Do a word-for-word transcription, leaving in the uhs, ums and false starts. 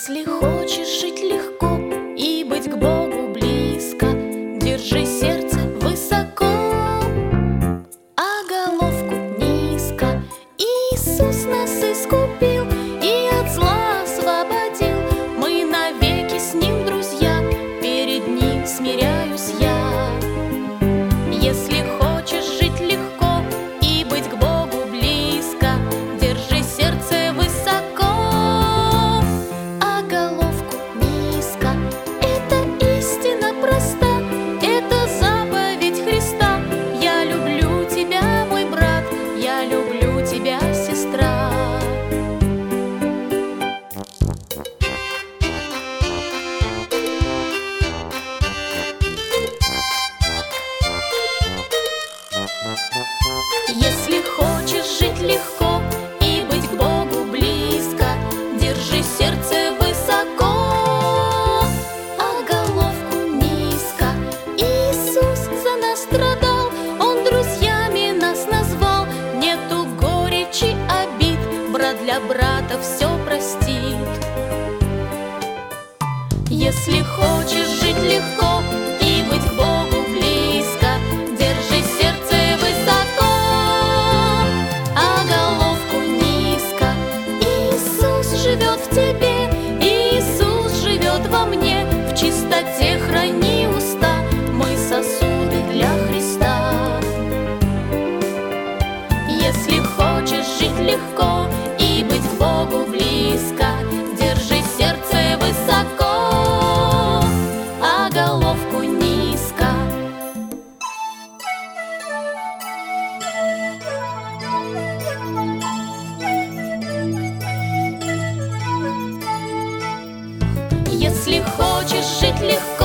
Если хочешь жить легко и быть к Богу близко, держи сердце высоко, а головку низко. Иисус нас искупил и от зла освободил. Мы навеки с Ним друзья, перед Ним смиряюсь я. Если хочешь жить легко и быть к Богу близко, держи сердце высоко, а головку низко. Это истина проста, это заповедь Христа. Я люблю тебя, мой брат, я люблю тебя, сестра. Если хочешь жить легко и быть к Богу близко, держи сердце высоко, а головку низко. Иисус за нас страдал, Он друзьями нас назвал. Нету горечи, обид, брат для брата все простит. Если хочешь жить легко и быть к Богу близко, держи сердце высоко, а головку низко. Иисус живет в тебе, Иисус живет во мне. В чистоте храни уста, мы сосуды для Христа. Если хочешь жить легко и быть к Богу близко, держи сердце высоко, а головку низко. Если хочешь жить легко